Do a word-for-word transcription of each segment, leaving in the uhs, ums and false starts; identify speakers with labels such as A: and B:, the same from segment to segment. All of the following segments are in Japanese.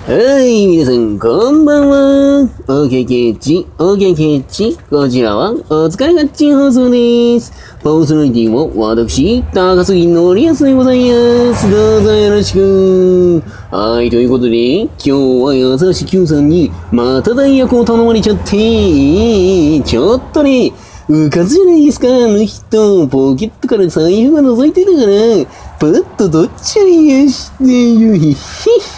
A: はい、皆さん、こんばんは。オーケーケーチ、オーケーケーチ、こちらは、お疲れガッチン放送です。パーソナリティも、私、高杉のりやすでございます。どうぞよろしく。はい、ということで、今日は優し Q さんに、また代役を頼まれちゃって、ちょっとね、うかつじゃないですか、あの人。ポケットから財布が覗いてたから、パッと取っちゃいやしてよ。ひひひ。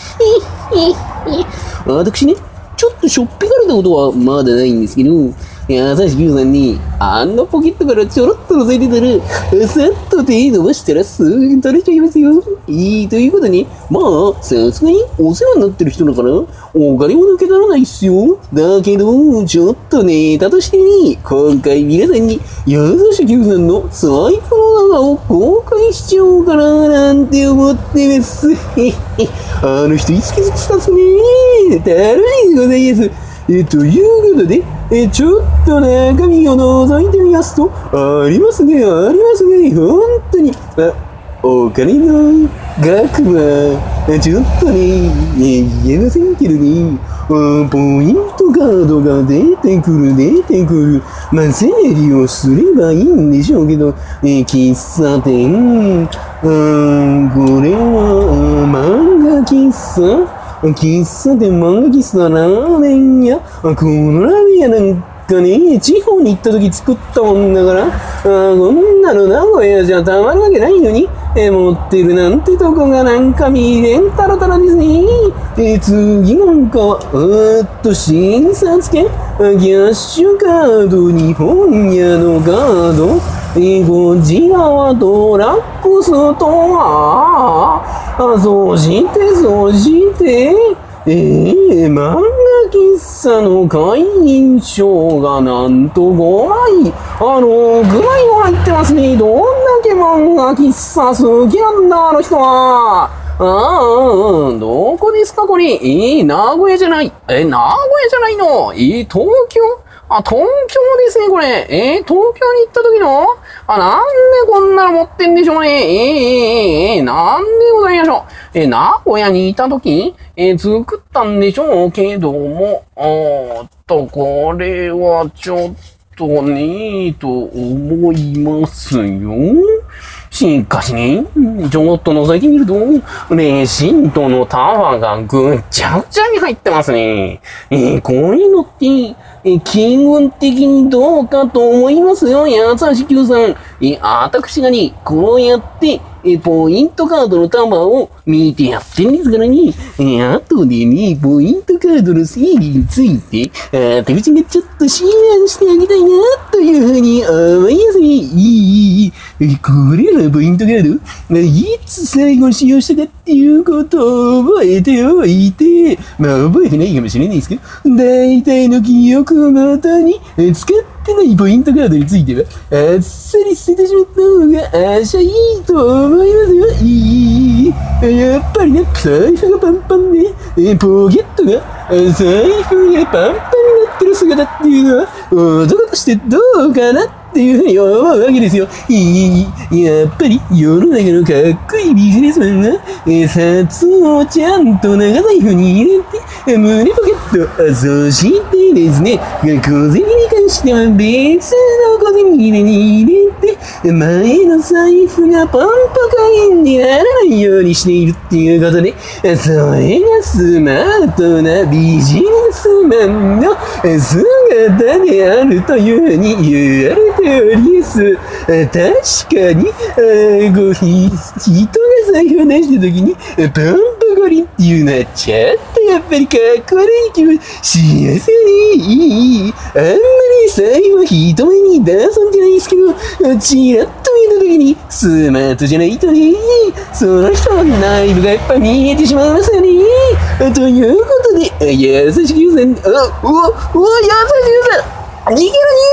A: 私ね、ちょっとしょっぴかれたことはまだないんですけど、優しきゅうさんに、あんなポケットからちょろっと覗いてたら、さっと手伸ばしたらすぐ取れちゃいますよ。いいということね、まあ、さすがにお世話になってる人だから、お金も抜け取らないっすよ。だけど、ちょっとネタとしてね、今回皆さんに、優しきゅうさんの財布の中を公開しちゃおうかな、なんて思ってます。あの人いつ気づきしたっすね。楽しいでございます。え、ということで、え、ちょっと中身を覗いてみますと、ありますね、ありますね、本当に。あ、お金の額は、ちょっとね、言えませんけどね、ポイントカードが出てくる、出てくる。まあ、整理をすればいいんでしょうけど、え、喫茶店、うーん、これは、漫画喫茶喫茶店、漫画喫茶、ラーメン屋。このラーメン屋なんかね、地方に行った時作ったもんだから、あこんなの名古屋じゃたまるわけないのに、え持ってるなんてとこがなんか未練たらたらですね。え次なんかは、うーっと、診察券、キャッシュカード、日本屋のカード、えこちらはドラッグストア。あ、そして、そして、ええー、漫画喫茶の会員証がなんとごまい。あの、ごまいも入ってますね。どんだけ漫画喫茶好きなんだ、あの人は。ああ、どこですか、これ。えー、名古屋じゃない。えー、名古屋じゃないの。えー、東京あ、東京ですね、これ。えー、東京に行った時のあ、なんでこんなの持ってんでしょうね。えー、えー、えー、なんでございましょう。えー、名古屋にいた時えー、作ったんでしょうけども、あーっと、これはちょっとね、と思いますよ。しかしね、ちょっと覗いてみると、レシートの束がぐっちゃぐちゃに入ってますね。えー、こういうのって、えー、気分的にどうかと思いますよ、優しきゅうさん。えー、私がね、こうやって、えー、ポイントカードの束を見てやってんですからね。えー、後でね、ポイントカードの整理について、私がちょっと支援してあげたいな、というふうに思いますね。いい、いい、いい。これらのポイントカード、いつ最後使用したかっていうことを覚えておいて、まあ覚えてないかもしれないですけど、大体の記憶をもとに、使ってないポイントカードについては、あっさり捨ててしまった方が、あしゃいいと思いますよ。いい。やっぱりね、財布がパンパンで、えポケットが、財布がパンパンになってる姿っていうのは、男としてどうかなっていうふうに思うわけですよ。いい。やっぱり世の中のかっこいいビジネスマンが、え札をちゃんと長財布に入れて、胸ポケット、そしてですね、小銭に関しては別の小銭入れに入れて、前の財布がパンパ加減にならないようにしているっていうことで、それがスマートなビジネスマンの姿であるというふうに言われております。確かに、あごひ人が財布を出した時に、パンパゴリっていうのはちょっとやっぱりかっこ悪い気もしますよね。いい。あんまり財布を人目に出すんじゃないですけど、ちらっと見た時にスマートじゃないとね、その人の内部がやっぱ見えてしまいますよね。ということで、優しきゅうさん、あ、うわ、うわ、優しきゅうさん、逃げる逃げる、いい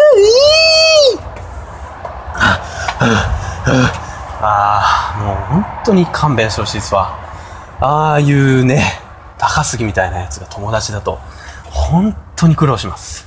A: ああ、もう本当に勘弁してほしいですわ。ああいうね、高杉みたいなやつが友達だと、本当に苦労します。